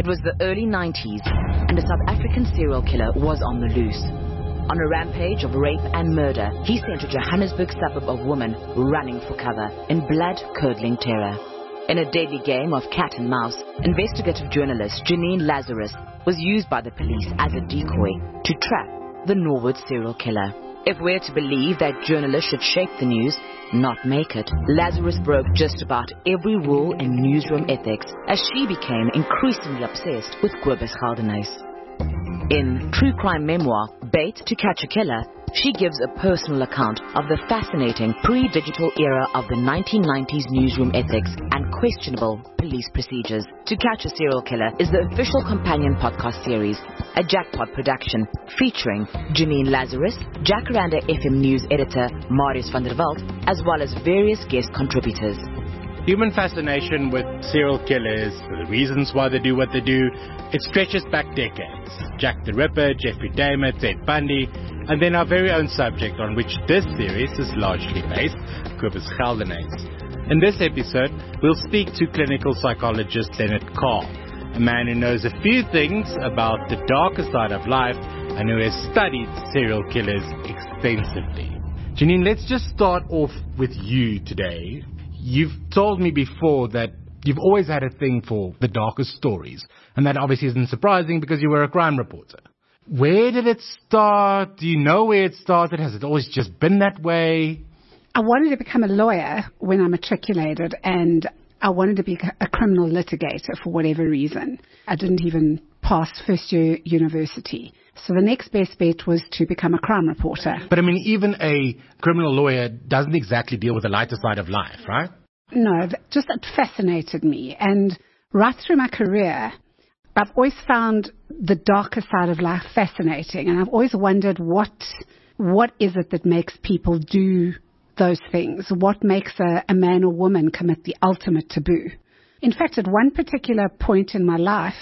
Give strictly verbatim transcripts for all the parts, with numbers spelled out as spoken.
It was the early nineties, and a South African serial killer was on the loose. On a rampage of rape and murder, he sent a Johannesburg suburb of women running for cover in blood-curdling terror. In a deadly game of cat and mouse, investigative journalist Janine Lazarus was used by the police as a decoy to trap the Norwood serial killer. If we're to believe that journalists should shape the news, not make it, Lazarus broke just about every rule in newsroom ethics as she became increasingly obsessed with Cobus Geldenhuys. In true crime memoir, Bait to Catch a Killer, she gives a personal account of the fascinating pre-digital era of the nineteen nineties newsroom ethics and questionable police procedures. To Catch a Serial Killer is the official companion podcast series, a Jackpot production featuring Janine Lazarus, Jacaranda F M News editor Marius van der Walt, as well as various guest contributors. Human fascination with serial killers, the reasons why they do what they do, it stretches back decades. Jack the Ripper, Jeffrey Dahmer, Ted Bundy, and then our very own subject on which this series is largely based, Cobus Geldenhuys. In this episode, we'll speak to clinical psychologist Leonard Carl, a man who knows a few things about the darker side of life and who has studied serial killers extensively. Janine, let's just start off with you today. You've told me before that you've always had a thing for the darkest stories, and that obviously isn't surprising because you were a crime reporter. Where did it start? Do you know where it started? Has it always just been that way? I wanted to become a lawyer when I matriculated, and I wanted to be a criminal litigator for whatever reason. I didn't even pass first year university. So the next best bet was to become a crime reporter. But I mean, even a criminal lawyer doesn't exactly deal with the lighter side of life, right? No, just it fascinated me. And right through my career, I've always found the darker side of life fascinating. And I've always wondered what what is it that makes people do those things? What makes a, a man or woman commit the ultimate taboo? In fact, at one particular point in my life,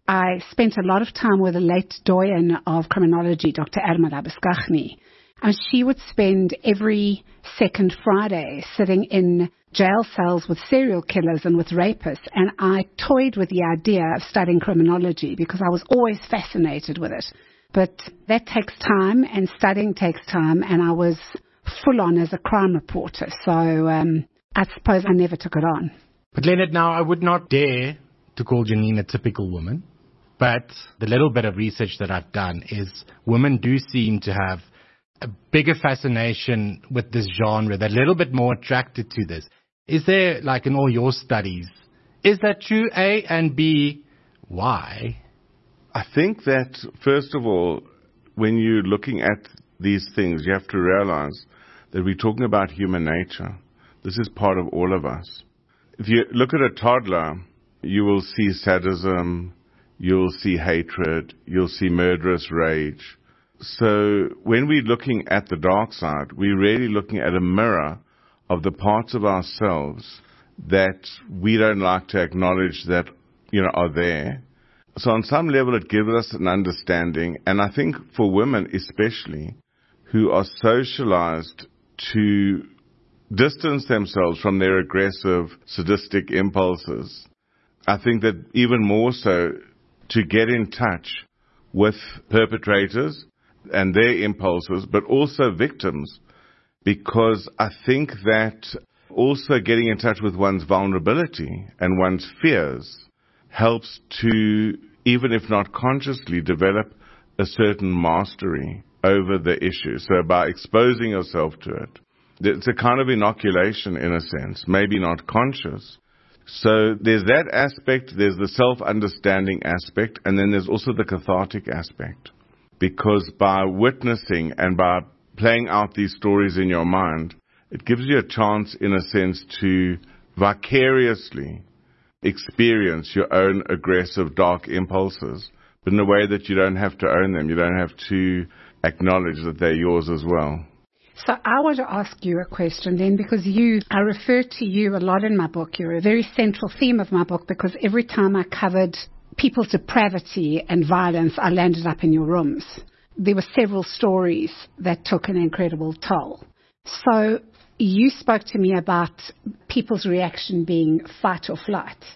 I spent a lot of time with a late doyen of criminology, Doctor Irma Labuschagne, and she would spend every second Friday sitting in jail cells with serial killers and with rapists, and I toyed with the idea of studying criminology because I was always fascinated with it. But that takes time, and studying takes time, and I was full on as a crime reporter, so um, I suppose I never took it on. But Leonard, now I would not dare to call Janine a typical woman. But the little bit of research that I've done is women do seem to have a bigger fascination with this genre. They're a little bit more attracted to this. Is there, like in all your studies, is that true, A, and B, why? I think that, first of all, when you're looking at these things, you have to realize that we're talking about human nature. This is part of all of us. If you look at a toddler, you will see sadism, you'll see hatred, you'll see murderous rage. So when we're looking at the dark side, we're really looking at a mirror of the parts of ourselves that we don't like to acknowledge that, you know, are there. So on some level it gives us an understanding, and I think for women especially, who are socialized to distance themselves from their aggressive, sadistic impulses, I think that even more so, to get in touch with perpetrators and their impulses, but also victims, because I think that also getting in touch with one's vulnerability and one's fears helps to, even if not consciously, develop a certain mastery over the issue. So by exposing yourself to it, it's a kind of inoculation in a sense, maybe not conscious. So there's that aspect, there's the self-understanding aspect, and then there's also the cathartic aspect. Because by witnessing and by playing out these stories in your mind, it gives you a chance, in a sense, to vicariously experience your own aggressive, dark impulses, but in a way that you don't have to own them. You don't have to acknowledge that they're yours as well. So I want to ask you a question then, because you, I refer to you a lot in my book. You're a very central theme of my book, because every time I covered people's depravity and violence, I landed up in your rooms. There were several stories that took an incredible toll. So you spoke to me about people's reaction being fight or flight.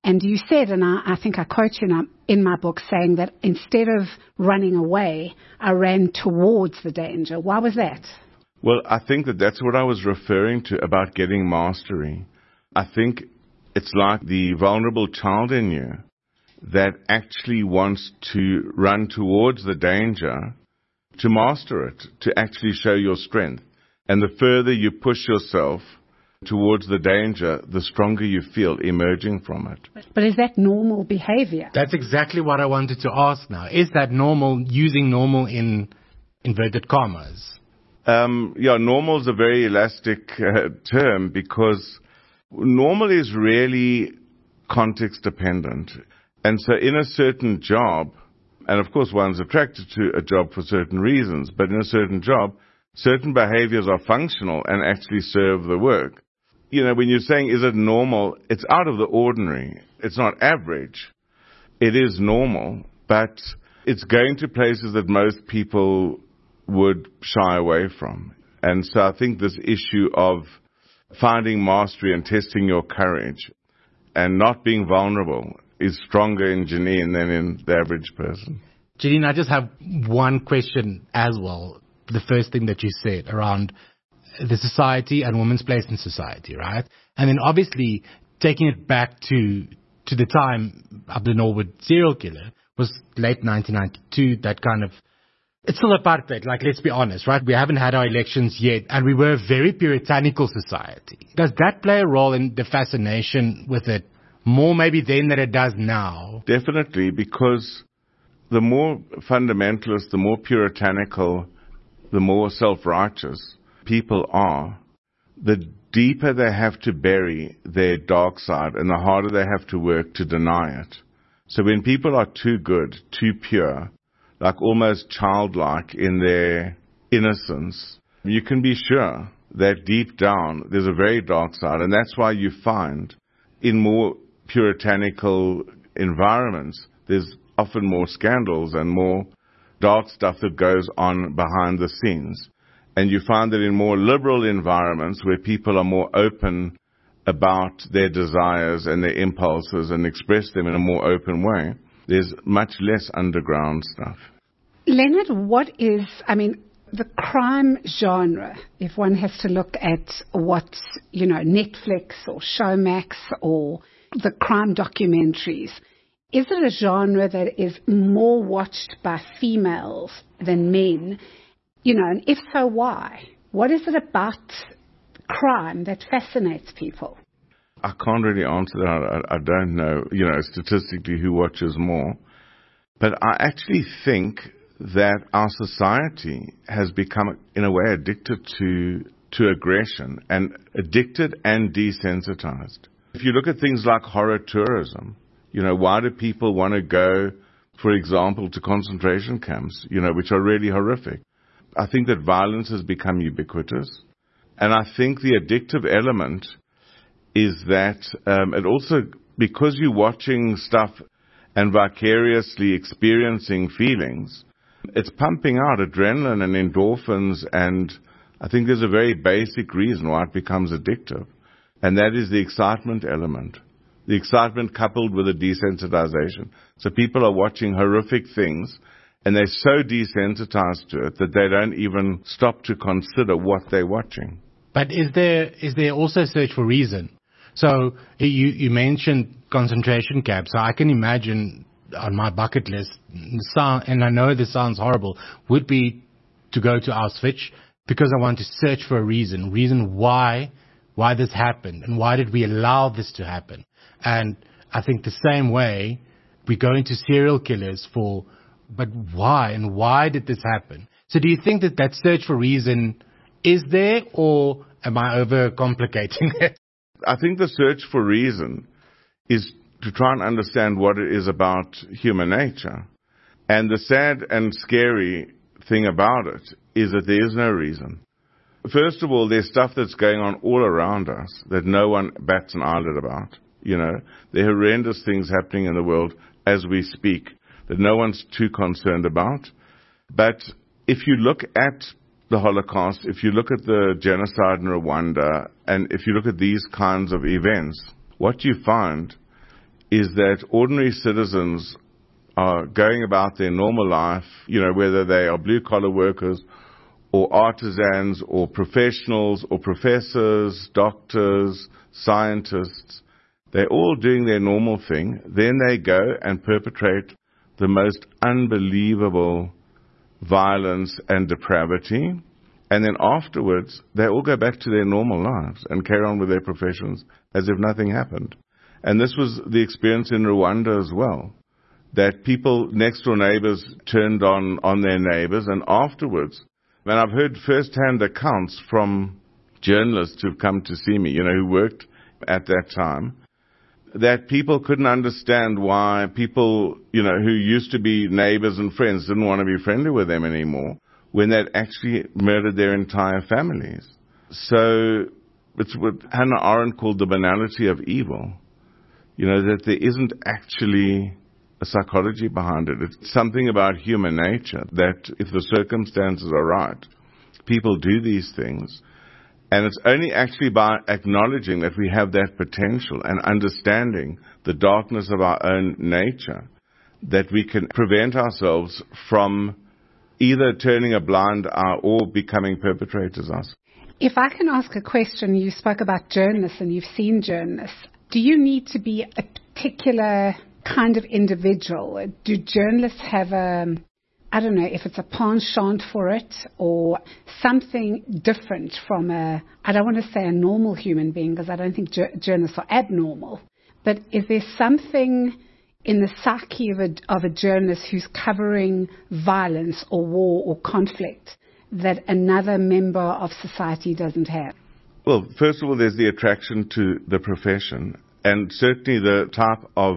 And you said, and I, I think I quote you in, in my book, saying that instead of running away, I ran towards the danger. Why was that? Well, I think that that's what I was referring to about getting mastery. I think it's like the vulnerable child in you that actually wants to run towards the danger to master it, to actually show your strength. And the further you push yourself towards the danger, the stronger you feel emerging from it. But is that normal behavior? That's exactly what I wanted to ask now. Is that normal, using normal in inverted commas? Um, yeah, normal is a very elastic uh, term because normal is really context dependent. And so in a certain job, and of course one's attracted to a job for certain reasons, but in a certain job, certain behaviors are functional and actually serve the work. You know, when you're saying, is it normal? It's out of the ordinary. It's not average. It is normal, but it's going to places that most people would shy away from. And so I think this issue of finding mastery and testing your courage and not being vulnerable is stronger in Janine than in the average person. Janine, I just have one question as well. The first thing that you said around the society and women's place in society, right? And then obviously taking it back to to the time Abdul Norwood serial killer was late nineteen ninety-two, that kind of, it's still apartheid, like let's be honest, right? We haven't had our elections yet and we were a very puritanical society. Does that play a role in the fascination with it more maybe then than it does now? Definitely, because the more fundamentalist, the more puritanical, the more self-righteous people are, the deeper they have to bury their dark side and the harder they have to work to deny it. So when people are too good, too pure, like almost childlike in their innocence, you can be sure that deep down there's a very dark side. And that's why you find in more puritanical environments, there's often more scandals and more dark stuff that goes on behind the scenes. And you find that in more liberal environments where people are more open about their desires and their impulses and express them in a more open way, there's much less underground stuff. Leonard, what is, I mean, the crime genre, if one has to look at what, you know, Netflix or Showmax or the crime documentaries, is it a genre that is more watched by females than men? You know, and if so, why? What is it about crime that fascinates people? I can't really answer that. I, I don't know, you know, statistically who watches more. But I actually think that our society has become, in a way, addicted to to aggression, and addicted and desensitized. If you look at things like horror tourism, you know, why do people want to go, for example, to concentration camps, you know, which are really horrific? I think that violence has become ubiquitous. And I think the addictive element is that um, it also, because you're watching stuff and vicariously experiencing feelings, it's pumping out adrenaline and endorphins, and I think there's a very basic reason why it becomes addictive, and that is the excitement element. The excitement coupled with the desensitization. So people are watching horrific things, and they're so desensitized to it that they don't even stop to consider what they're watching. But is there is there also search for reason? So you, you mentioned concentration camps. So I can imagine on my bucket list, and I know this sounds horrible, would be to go to Auschwitz because I want to search for a reason, reason why why this happened and why did we allow this to happen. And I think the same way we go into serial killers for, but why and why did this happen? So do you think that that search for reason is there, or am I overcomplicating it? I think the search for reason is to try and understand what it is about human nature. And the sad and scary thing about it is that there is no reason. First of all, there's stuff that's going on all around us that no one bats an eyelid about. You know, there are horrendous things happening in the world as we speak that no one's too concerned about. But if you look at the Holocaust, if you look at the genocide in Rwanda, and if you look at these kinds of events, what you find is that ordinary citizens are going about their normal life, you know, whether they are blue-collar workers or artisans or professionals or professors, doctors, scientists. They're all doing their normal thing. Then they go and perpetrate the most unbelievable violence and depravity. And then afterwards, they all go back to their normal lives and carry on with their professions as if nothing happened. And this was the experience in Rwanda as well, that people, next door neighbors, turned on, on their neighbors, and afterwards, and I've heard first-hand accounts from journalists who've come to see me, you know, who worked at that time, that people couldn't understand why people, you know, who used to be neighbors and friends didn't want to be friendly with them anymore when they'd actually murdered their entire families. So it's what Hannah Arendt called the banality of evil. You know, that there isn't actually a psychology behind it. It's something about human nature that if the circumstances are right, people do these things. And it's only actually by acknowledging that we have that potential and understanding the darkness of our own nature that we can prevent ourselves from either turning a blind eye or becoming perpetrators ourselves. If I can ask a question, you spoke about journalists and you've seen journalists. Do you need to be a particular kind of individual? Do journalists have a, I don't know, if it's a penchant for it or something different from a, I don't want to say a normal human being because I don't think ju- journalists are abnormal, but is there something in the psyche of a, of a journalist who's covering violence or war or conflict that another member of society doesn't have? Well, first of all, there's the attraction to the profession and certainly the type of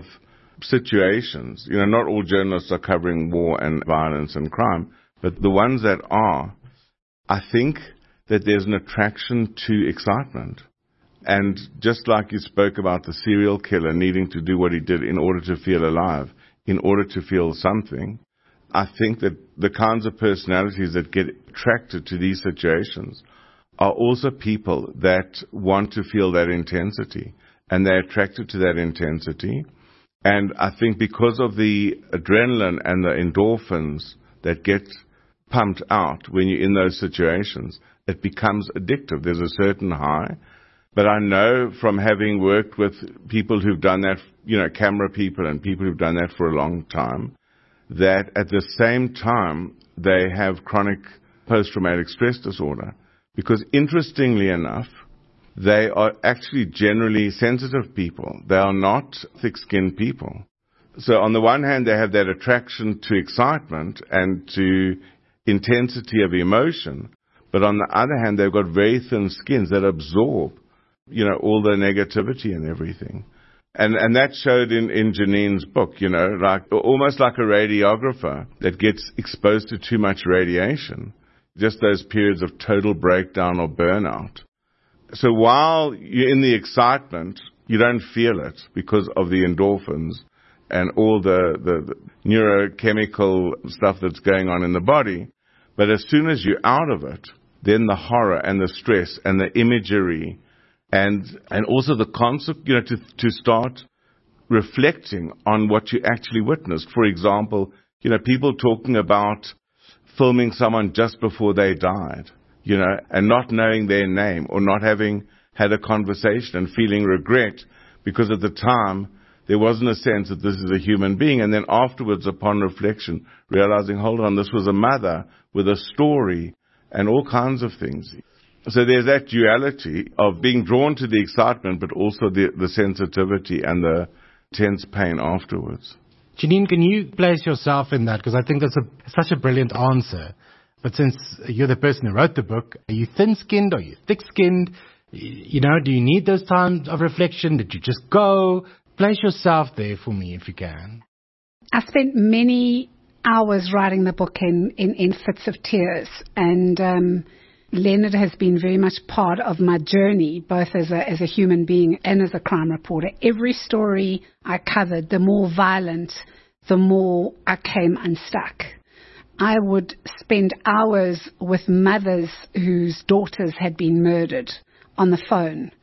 situations. You know, not all journalists are covering war and violence and crime, but the ones that are, I think that there's an attraction to excitement. And just like you spoke about the serial killer needing to do what he did in order to feel alive, in order to feel something, I think that the kinds of personalities that get attracted to these situations are also people that want to feel that intensity, and they're attracted to that intensity. And I think because of the adrenaline and the endorphins that get pumped out when you're in those situations, it becomes addictive. There's a certain high. But I know from having worked with people who've done that, you know, camera people and people who've done that for a long time, that at the same time they have chronic post-traumatic stress disorder. Because interestingly enough, they are actually generally sensitive people. They are not thick-skinned people. So on the one hand, they have that attraction to excitement and to intensity of emotion. But on the other hand, they've got very thin skins that absorb, you know, all the negativity and everything. And and that showed in, in Janine's book, you know, like almost like a radiographer that gets exposed to too much radiation. Just those periods of total breakdown or burnout. So while you're in the excitement, you don't feel it because of the endorphins and all the, the, the neurochemical stuff that's going on in the body. But as soon as you're out of it, then the horror and the stress and the imagery and and also the concept, you know, to, to start reflecting on what you actually witnessed. For example, you know, people talking about filming someone just before they died, you know, and not knowing their name or not having had a conversation and feeling regret because at the time there wasn't a sense that this is a human being. And then afterwards, upon reflection, realizing, hold on, this was a mother with a story and all kinds of things. So there's that duality of being drawn to the excitement, but also the, the sensitivity and the tense pain afterwards. Janine, can you place yourself in that? Because I think that's a, such a brilliant answer. But since you're the person who wrote the book, are you thin-skinned? Are you thick-skinned? You know, do you need those times of reflection? Did you just go? Place yourself there for me if you can. I spent many hours writing the book in, in, in fits of tears. And um, Leonard has been very much part of my journey, both as a, as a human being and as a crime reporter. Every story I covered, the more violent, the more I came unstuck. I would spend hours with mothers whose daughters had been murdered on the phone,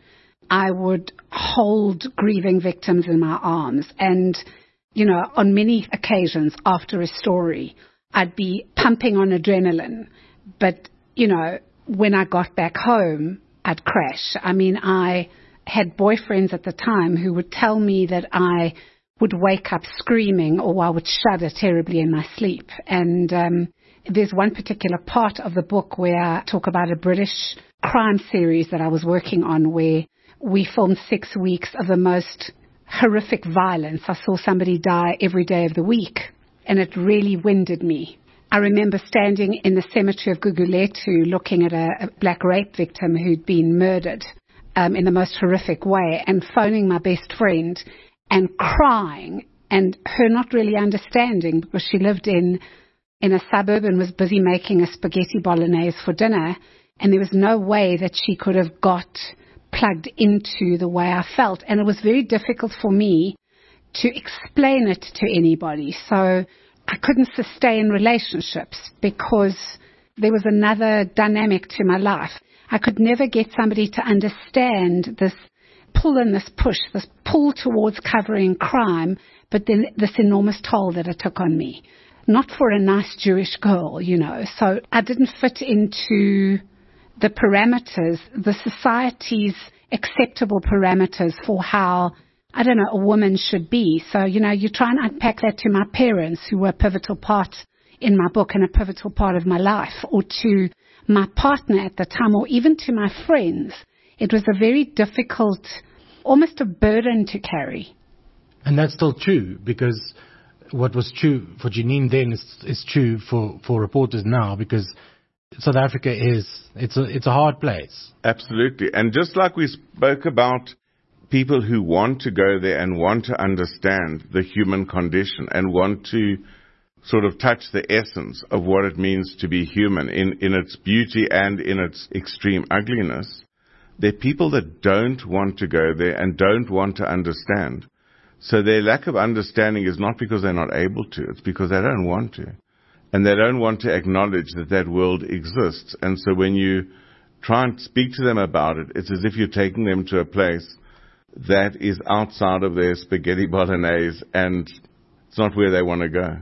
I would hold grieving victims in my arms. And, you know, on many occasions after a story, I'd be pumping on adrenaline. But, you know, when I got back home, I'd crash. I mean, I had boyfriends at the time who would tell me that I would wake up screaming or I would shudder terribly in my sleep. And um, there's one particular part of the book where I talk about a British crime series that I was working on where we filmed six weeks of the most horrific violence. I saw somebody die every day of the week, and it really winded me. I remember standing in the cemetery of Gugulethu looking at a, a black rape victim who'd been murdered um, in the most horrific way, and phoning my best friend and crying, and her not really understanding because she lived in, in a suburb and was busy making a spaghetti bolognese for dinner, and there was no way that she could have got plugged into the way I felt. And it was very difficult for me to explain it to anybody. So I couldn't sustain relationships because there was another dynamic to my life. I could never get somebody to understand this pull and this push, this pull towards covering crime, but then this enormous toll that it took on me. Not for a nice Jewish girl, you know. So I didn't fit into the parameters, the society's acceptable parameters for how, I don't know, a woman should be. So, you know, you try and unpack that to my parents, who were a pivotal part in my book and a pivotal part of my life, or to my partner at the time, or even to my friends. It was a very difficult, almost a burden to carry. And that's still true, because what was true for Janine then is, is true for, for reporters now, because South Africa is, it's a, it's a hard place. Absolutely. And just like we spoke about people who want to go there and want to understand the human condition and want to sort of touch the essence of what it means to be human in, in its beauty and in its extreme ugliness, there are people that don't want to go there and don't want to understand. So their lack of understanding is not because they're not able to, it's because they don't want to. And they don't want to acknowledge that that world exists. And so when you try and speak to them about it, it's as if you're taking them to a place that is outside of their spaghetti bolognese, and it's not where they want to go.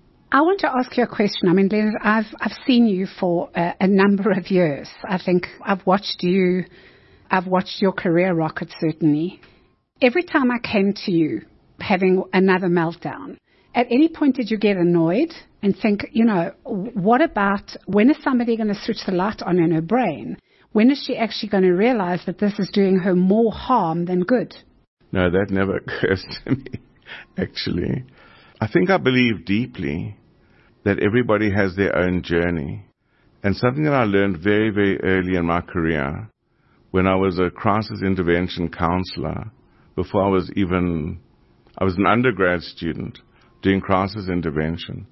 I want to ask you a question. I mean, Leonard, I've, I've seen you for a, a number of years. I think I've watched you, I've watched your career rocket, certainly. Every time I came to you having another meltdown, at any point did you get annoyed and think, you know, what about, when is somebody going to switch the light on in her brain? When is she actually going to realize that this is doing her more harm than good? No, that never occurs to me, actually. I think I believe deeply that everybody has their own journey. And something that I learned very, very early in my career, when I was a crisis intervention counselor, before I was even, I was an undergrad student doing crisis intervention,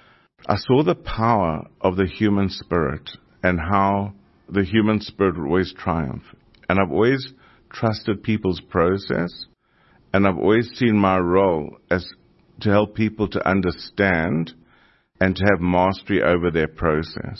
I saw the power of the human spirit and how the human spirit would always triumph. And I've always trusted people's process, and I've always seen my role as to help people to understand and to have mastery over their process.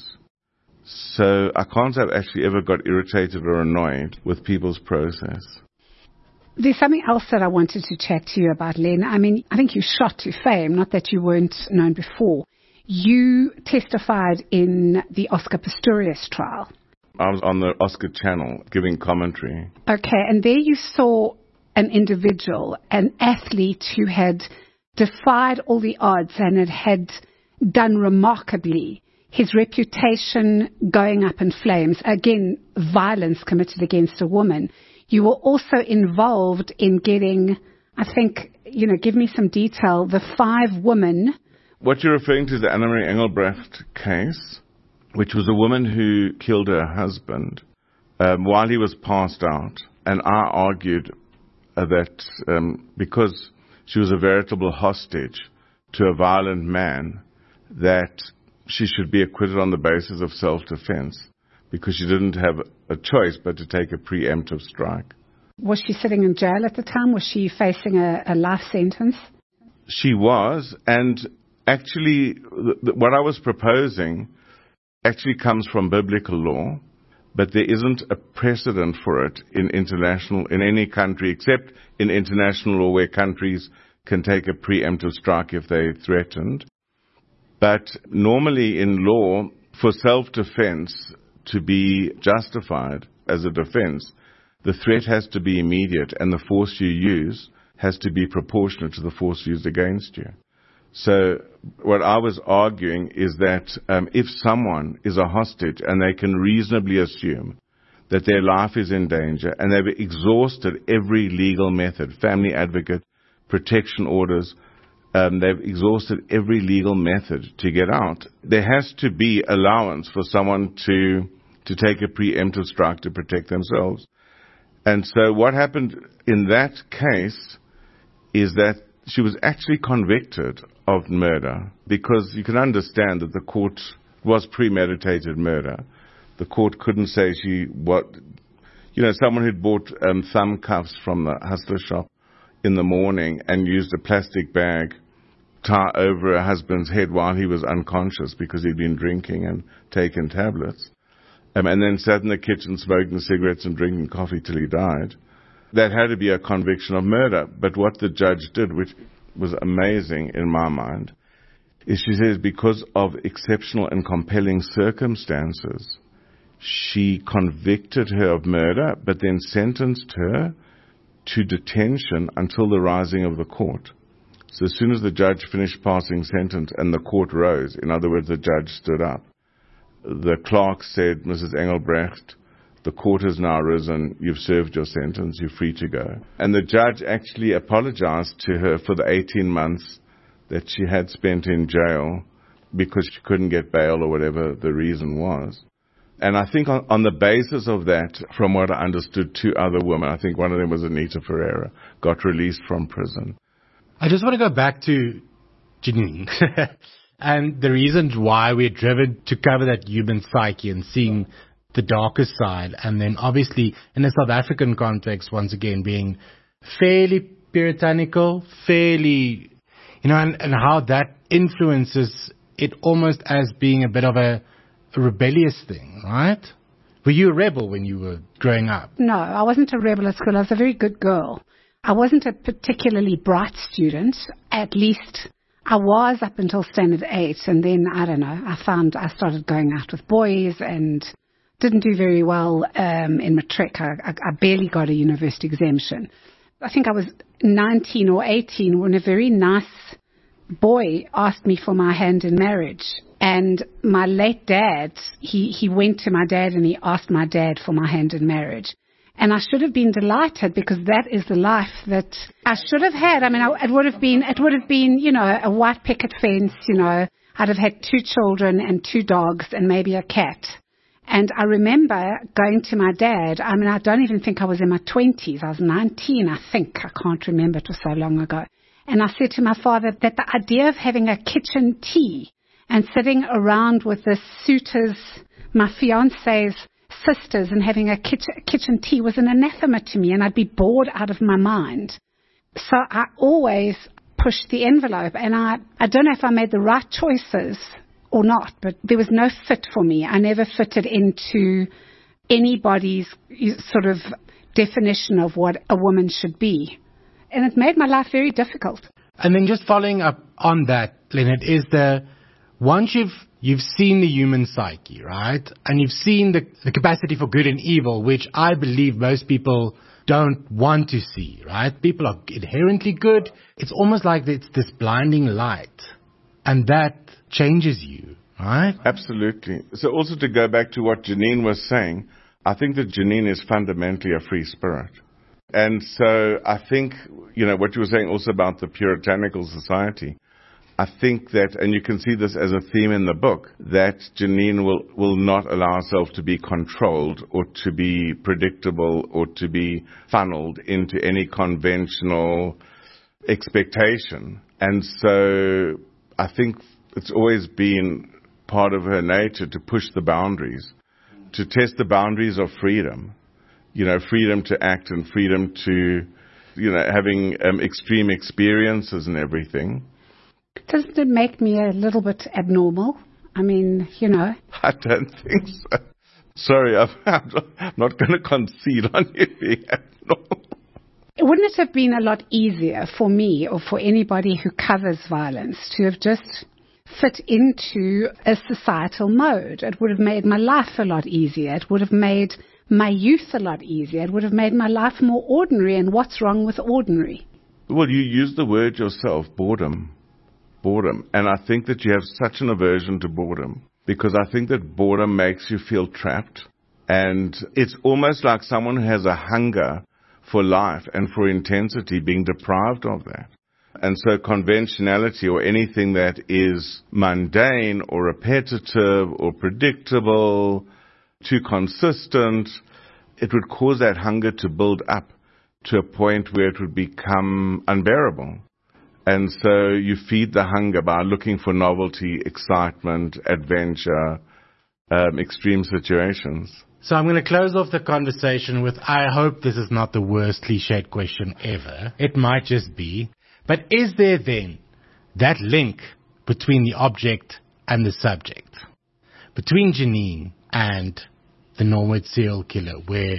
So I can't say I've actually ever got irritated or annoyed with people's process. There's something else that I wanted to chat to you about, Len. I mean, I think you shot to fame, not that you weren't known before. You testified in the Oscar Pistorius trial. I was on the Oscar channel giving commentary. Okay, and there you saw an individual, an athlete who had defied all the odds and it had done remarkably. His reputation going up in flames. Again, violence committed against a woman. You were also involved in getting, I think, you know, give me some detail, the five women. What you're referring to is the Annemarie Engelbrecht case, which was a woman who killed her husband um, while he was passed out. And I argued uh, that um, because she was a veritable hostage to a violent man, that she should be acquitted on the basis of self-defense, because she didn't have a choice but to take a preemptive strike. Was she sitting in jail at the time? Was she facing a, a life sentence? She was, and actually th- th- what I was proposing actually comes from biblical law, but there isn't a precedent for it in international, in any country, except in international law where countries can take a preemptive strike if they're threatened. But normally in law, for self-defense to be justified as a defense, the threat has to be immediate and the force you use has to be proportionate to the force used against you. So what I was arguing is that um, if someone is a hostage and they can reasonably assume that their life is in danger and they've exhausted every legal method, family advocate, protection orders, um, they've exhausted every legal method to get out, there has to be allowance for someone to to take a preemptive strike to protect themselves. And so what happened in that case is that she was actually convicted of murder, because you can understand that the court was premeditated murder. The court couldn't say she, what, you know, someone who'd bought um, thumb cuffs from the hustler shop in the morning and used a plastic bag tie over her husband's head while he was unconscious because he'd been drinking and taken tablets, um, and then sat in the kitchen smoking cigarettes and drinking coffee till he died. That had to be a conviction of murder. But what the judge did, which was amazing in my mind, is she says because of exceptional and compelling circumstances, she convicted her of murder, but then sentenced her to detention until the rising of the court. So as soon as the judge finished passing sentence and the court rose, in other words, the judge stood up, the clerk said, Missus Engelbrecht, the court has now risen, you've served your sentence, you're free to go. And the judge actually apologized to her for the eighteen months that she had spent in jail because she couldn't get bail or whatever the reason was. And I think on, on the basis of that, from what I understood, two other women, I think one of them was Anita Ferreira, got released from prison. I just want to go back to Janine and the reasons why we're driven to cover that human psyche and seeing the darker side, and then obviously in a South African context, once again, being fairly puritanical, fairly, you know, and, and how that influences it almost as being a bit of a, a rebellious thing, right? Were you a rebel when you were growing up? No, I wasn't a rebel at school. I was a very good girl. I wasn't a particularly bright student. At least I was up until standard eight, and then, I don't know, I found I started going out with boys and didn't do very well um, in matric. I, I, I barely got a university exemption. I think I was nineteen or eighteen when a very nice boy asked me for my hand in marriage. And my late dad, he, he went to my dad and he asked my dad for my hand in marriage. And I should have been delighted because that is the life that I should have had. I mean, I, it would have been, it would have been, you know, a white picket fence, you know. I'd have had two children and two dogs and maybe a cat. And I remember going to my dad. I mean, I don't even think I was in my twenties. I was nineteen, I think. I can't remember. It was so long ago. And I said to my father that the idea of having a kitchen tea and sitting around with the suitors, my fiancé's sisters, and having a kitchen, kitchen tea was an anathema to me, and I'd be bored out of my mind. So I always pushed the envelope, and I, I don't know if I made the right choices or not, but there was no fit for me. I never fitted into anybody's sort of definition of what a woman should be. And it made my life very difficult. And then just following up on that, Leonard, is the, once you've, you've seen the human psyche, right? And you've seen the, the capacity for good and evil, which I believe most people don't want to see, right? People are inherently good. It's almost like it's this blinding light. And that changes you, right? Absolutely. So also to go back to what Janine was saying, I think that Janine is fundamentally a free spirit. And so I think, you know, what you were saying also about the puritanical society, I think that, and you can see this as a theme in the book, that Janine will, will not allow herself to be controlled or to be predictable or to be funneled into any conventional expectation. And so I think it's always been part of her nature to push the boundaries, to test the boundaries of freedom. You know, freedom to act and freedom to, you know, having um, extreme experiences and everything. Doesn't it make me a little bit abnormal? I mean, you know. I don't think so. Sorry, I'm, I'm not going to concede on you here. No. Wouldn't it have been a lot easier for me or for anybody who covers violence to have just fit into a societal mode? It would have made my life a lot easier. It would have made my youth a lot easier. It would have made my life more ordinary. And what's wrong with ordinary? Well, you use the word yourself, boredom. Boredom. And I think that you have such an aversion to boredom, because I think that boredom makes you feel trapped. And it's almost like someone who has a hunger for life and for intensity being deprived of that. And so conventionality, or anything that is mundane or repetitive or predictable, too consistent, it would cause that hunger to build up to a point where it would become unbearable. And so you feed the hunger by looking for novelty, excitement, adventure, um, extreme situations. So I'm going to close off the conversation with, I hope this is not the worst cliched question ever. It might just be. But is there then that link between the object and the subject? Between Janine and the Norwood serial killer, where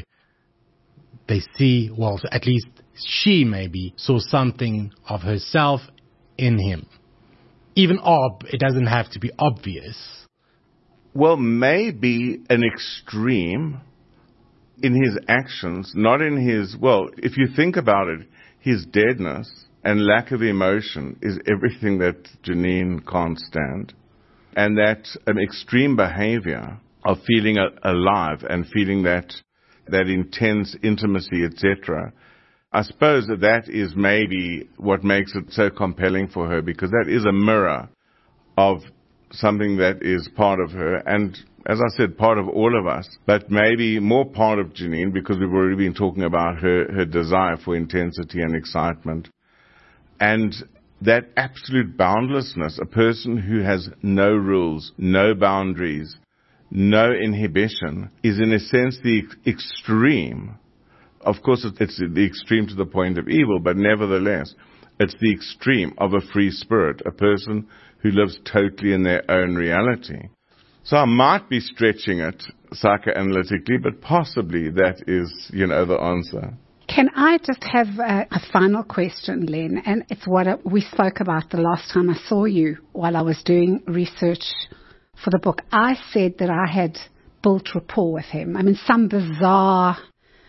they see, well, at least she maybe saw something of herself in him. Even ob, it doesn't have to be obvious. Well, maybe an extreme in his actions, not in his, well, if you think about it, his deadness and lack of emotion is everything that Janine can't stand. And that an extreme behavior of feeling alive and feeling that that intense intimacy, et cetera, I suppose that that is maybe what makes it so compelling for her, because that is a mirror of something that is part of her, and as I said, part of all of us, but maybe more part of Janine, because we've already been talking about her, her desire for intensity and excitement. And that absolute boundlessness, a person who has no rules, no boundaries, no inhibition, is in a sense the ex- extreme. Of course, it's the extreme to the point of evil, but nevertheless, it's the extreme of a free spirit, a person who lives totally in their own reality. So I might be stretching it psychoanalytically, but possibly that is, you know, the answer. Can I just have a, a final question, Len? And it's what we spoke about the last time I saw you while I was doing research for the book. I said that I had built rapport with him. I mean, some bizarre,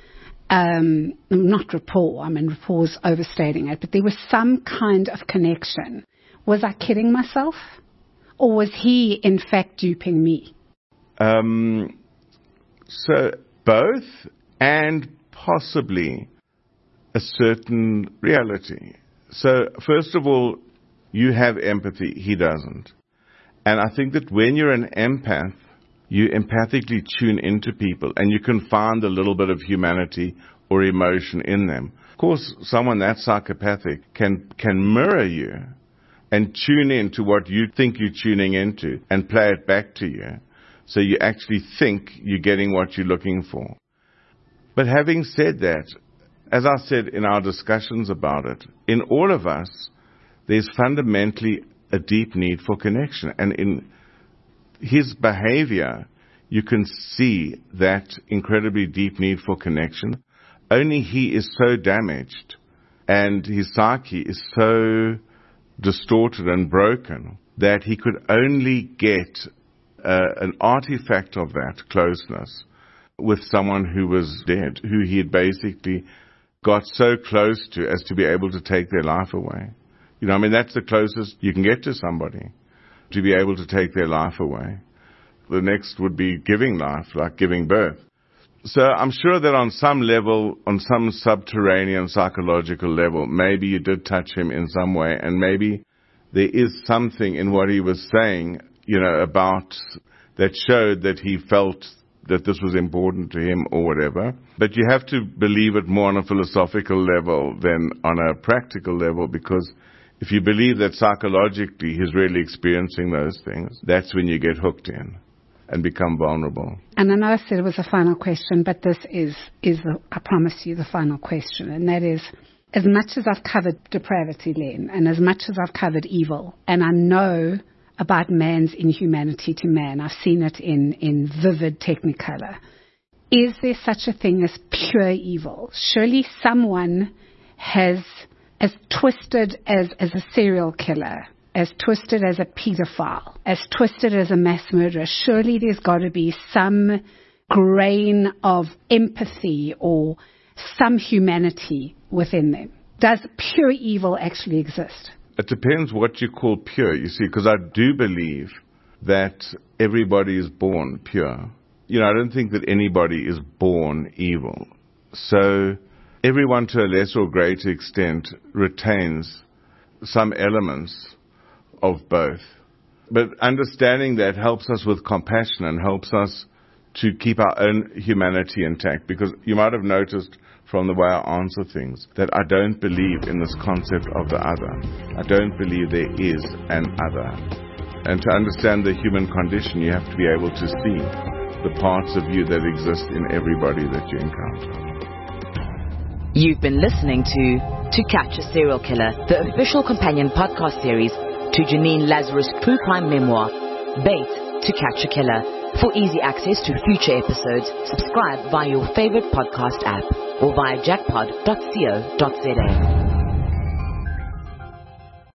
um, not rapport, I mean, rapport's overstating it, but there was some kind of connection. Was I kidding myself? Or was he, in fact, duping me? Um, so both, and possibly a certain reality. So first of all, you have empathy, he doesn't. And I think that when you're an empath, you empathically tune into people and you can find a little bit of humanity or emotion in them. Of course, someone that's psychopathic can, can mirror you and tune in to what you think you're tuning into and play it back to you. So you actually think you're getting what you're looking for. But having said that, as I said in our discussions about it, in all of us, there's fundamentally a deep need for connection. And in his behavior, you can see that incredibly deep need for connection. Only he is so damaged and his psyche is so distorted and broken that he could only get uh, an artifact of that closeness with someone who was dead, who he had basically got so close to as to be able to take their life away. You know, I mean, that's the closest you can get to somebody, to be able to take their life away. The next would be giving life, like giving birth. So I'm sure that on some level, on some subterranean psychological level, maybe you did touch him in some way, and maybe there is something in what he was saying, you know, about that showed that he felt that this was important to him or whatever. But you have to believe it more on a philosophical level than on a practical level, because if you believe that psychologically he's really experiencing those things, that's when you get hooked in and become vulnerable. And I know I said it was a final question, but this is, is the, I promise you, the final question. And that is, as much as I've covered depravity, Len, and as much as I've covered evil, and I know about man's inhumanity to man. I've seen it in, in vivid technicolor. Is there such a thing as pure evil? Surely someone has, as twisted as, as a serial killer, as twisted as a pedophile, as twisted as a mass murderer, surely there's got to be some grain of empathy or some humanity within them. Does pure evil actually exist? It depends what you call pure, you see, because I do believe that everybody is born pure. You know, I don't think that anybody is born evil. So everyone, to a lesser or greater extent, retains some elements of both. But understanding that helps us with compassion and helps us to keep our own humanity intact. Because you might have noticed from the way I answer things that I don't believe in this concept of the other. I don't believe there is an other. And to understand the human condition, you have to be able to see the parts of you that exist in everybody that you encounter. You've been listening to To Catch a Serial Killer, the official companion podcast series to Janine Lazarus' true crime memoir, Bait to Catch a Killer. For easy access to future episodes, subscribe via your favorite podcast app or via jackpod dot co dot za.